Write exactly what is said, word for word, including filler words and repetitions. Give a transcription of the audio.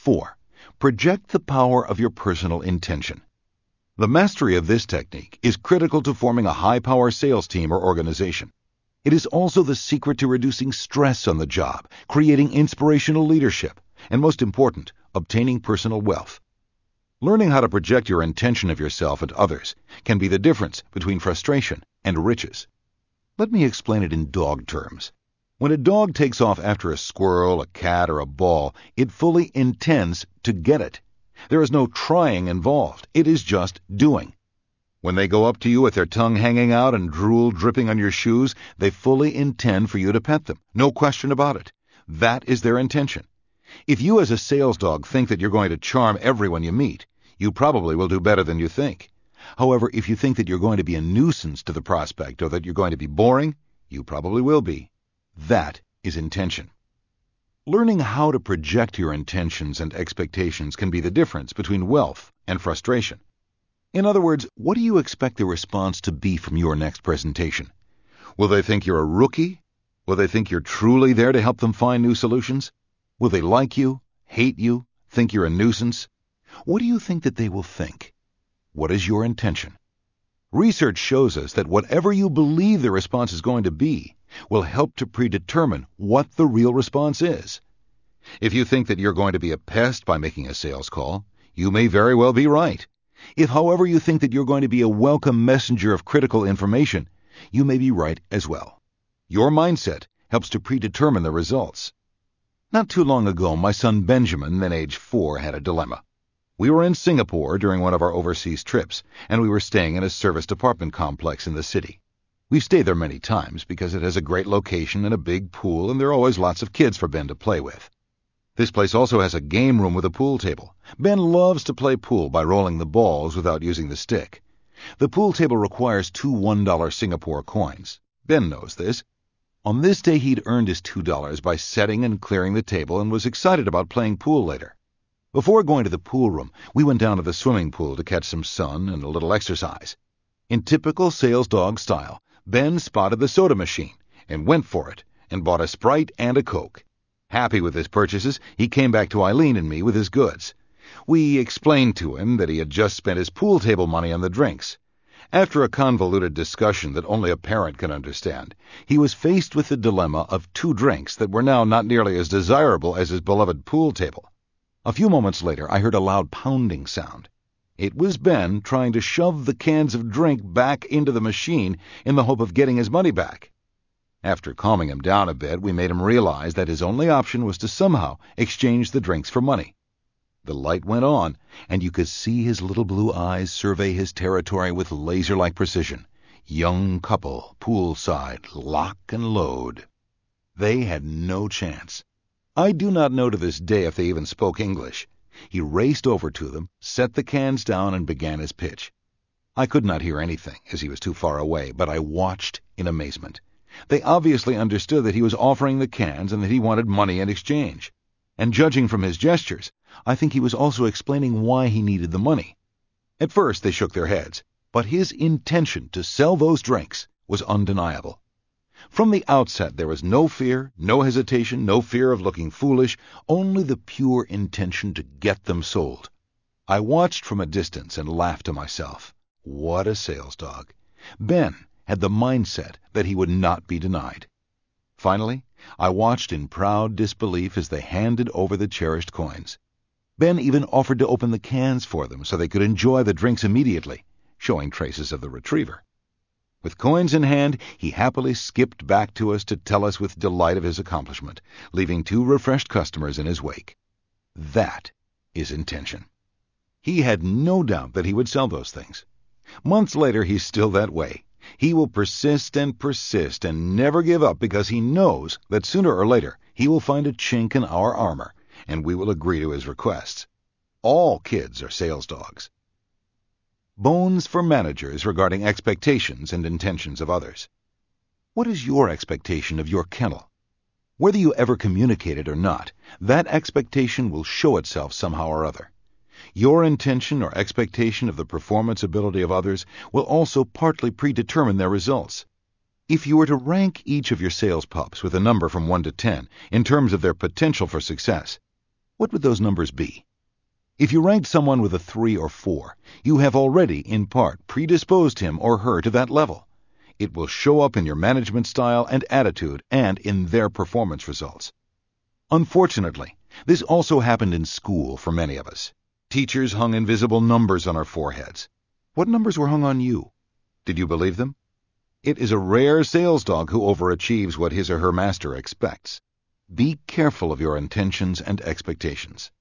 Four, project the power of your personal intention. The mastery of this technique is critical to forming a high-power sales team or organization. It is also the secret to reducing stress on the job, creating inspirational leadership, and most important, obtaining personal wealth. Learning how to project your intention of yourself and others can be the difference between frustration and riches. Let me explain it in dog terms. When a dog takes off after a squirrel, a cat, or a ball, it fully intends to get it. There is no trying involved. It is just doing. When they go up to you with their tongue hanging out and drool dripping on your shoes, they fully intend for you to pet them. No question about it. That is their intention. If you as a sales dog think that you're going to charm everyone you meet, you probably will do better than you think. However, if you think that you're going to be a nuisance to the prospect or that you're going to be boring, you probably will be. That is intention. Learning how to project your intentions and expectations can be the difference between wealth and frustration. In other words, what do you expect the response to be from your next presentation? Will they think you're a rookie? Will they think you're truly there to help them find new solutions? Will they like you, hate you, think you're a nuisance? What do you think that they will think? What is your intention? Research shows us that whatever you believe the response is going to be will help to predetermine what the real response is. If you think that you're going to be a pest by making a sales call, you may very well be right. If, however, you think that you're going to be a welcome messenger of critical information, you may be right as well. Your mindset helps to predetermine the results. Not too long ago, my son Benjamin, then age four, had a dilemma. We were in Singapore during one of our overseas trips, and we were staying in a serviced apartment complex in the city. We've stayed there many times because it has a great location and a big pool, and there are always lots of kids for Ben to play with. This place also has a game room with a pool table. Ben loves to play pool by rolling the balls without using the stick. The pool table requires two one dollar Singapore coins. Ben knows this. On this day he'd earned his two dollars by setting and clearing the table and was excited about playing pool later. Before going to the pool room, we went down to the swimming pool to catch some sun and a little exercise. In typical sales dog style, Ben spotted the soda machine and went for it and bought a Sprite and a Coke. Happy with his purchases, he came back to Eileen and me with his goods. We explained to him that he had just spent his pool table money on the drinks. After a convoluted discussion that only a parent can understand, he was faced with the dilemma of two drinks that were now not nearly as desirable as his beloved pool table. A few moments later, I heard a loud pounding sound. It was Ben trying to shove the cans of drink back into the machine in the hope of getting his money back. After calming him down a bit, we made him realize that his only option was to somehow exchange the drinks for money. The light went on, and you could see his little blue eyes survey his territory with laser-like precision. Young couple, poolside, lock and load. They had no chance. I do not know to this day if they even spoke English. He raced over to them, set the cans down, and began his pitch. I could not hear anything, as he was too far away, but I watched in amazement. They obviously understood that he was offering the cans and that he wanted money in exchange. And judging from his gestures, I think he was also explaining why he needed the money. At first they shook their heads, but his intention to sell those drinks was undeniable. From the outset there was no fear, no hesitation, no fear of looking foolish, only the pure intention to get them sold. I watched from a distance and laughed to myself. What a sales dog. Ben had the mindset that he would not be denied. Finally, I watched in proud disbelief as they handed over the cherished coins. Ben even offered to open the cans for them so they could enjoy the drinks immediately, showing traces of the retriever. With coins in hand, he happily skipped back to us to tell us with delight of his accomplishment, leaving two refreshed customers in his wake. That is intention. He had no doubt that he would sell those things. Months later, he's still that way. He will persist and persist and never give up because he knows that sooner or later he will find a chink in our armor, and we will agree to his requests. All kids are sales dogs. Bones for managers regarding expectations and intentions of others. What is your expectation of your kennel? Whether you ever communicate it or not, that expectation will show itself somehow or other. Your intention or expectation of the performance ability of others will also partly predetermine their results. If you were to rank each of your sales pups with a number from one to ten in terms of their potential for success, what would those numbers be? If you ranked someone with a three or four, you have already, in part, predisposed him or her to that level. It will show up in your management style and attitude and in their performance results. Unfortunately, this also happened in school for many of us. Teachers hung invisible numbers on our foreheads. What numbers were hung on you? Did you believe them? It is a rare sales dog who overachieves what his or her master expects. Be careful of your intentions and expectations.